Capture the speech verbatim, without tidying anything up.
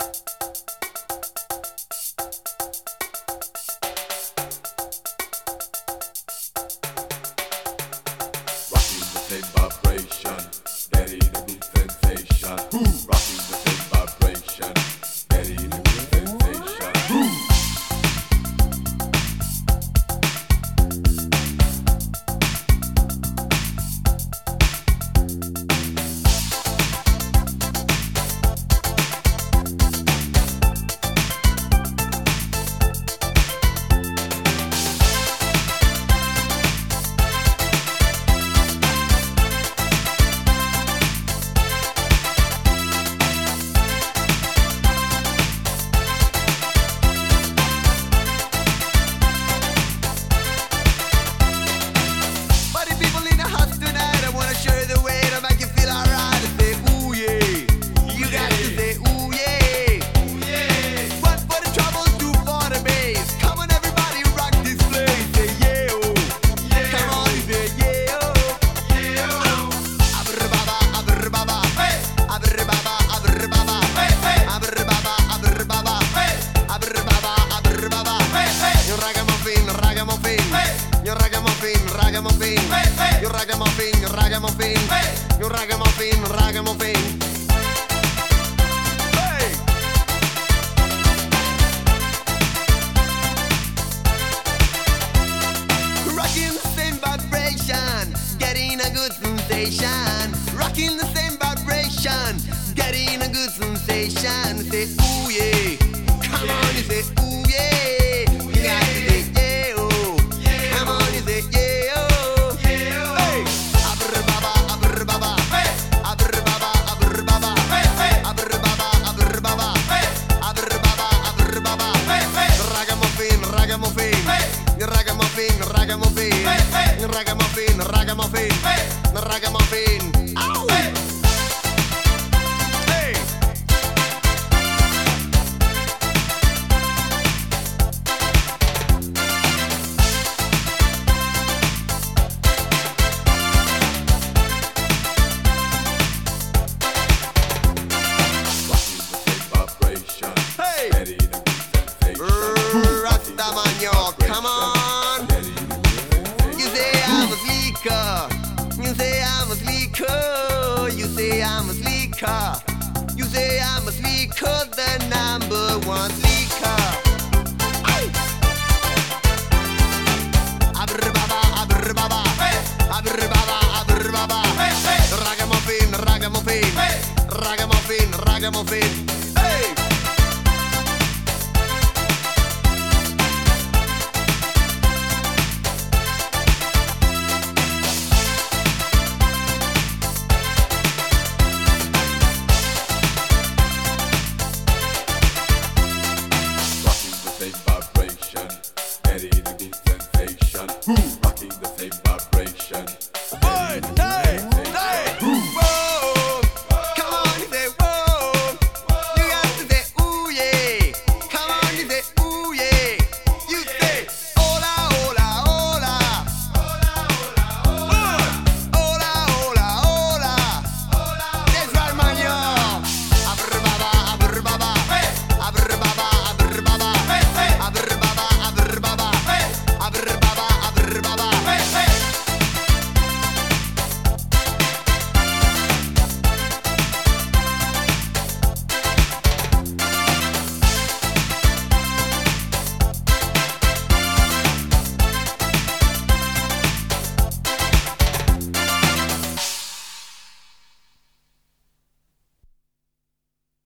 ragamuffin, you ragamuffin, you ragamuffin, you ragamuffin, ragamuffin. Hey! Rocking the same vibration, getting a good sensation. Rocking the same vibration, getting a good sensation. Say ooh yeah, come on, you say ooh yeah. You got to say yeah oh, come on, you say yeah oh. Hey, abr baba, abr baba, abr baba, abr baba, abr baba, abr baba, abr baba, abr baba. Ragamuffin, ragamuffin, ragamuffin, ragamuffin, ragamuffin, ragamuffin, ragamuffin. Ow! Come on. You say I'm a sleeker. You say I'm a sleeker. You say I'm a sleeker. You say I'm a sleeker, the number one sleeker. Abr baba, abr baba, abr baba, abr baba. Ragamuffin, ragamuffin, ragamuffin, ragamuffin.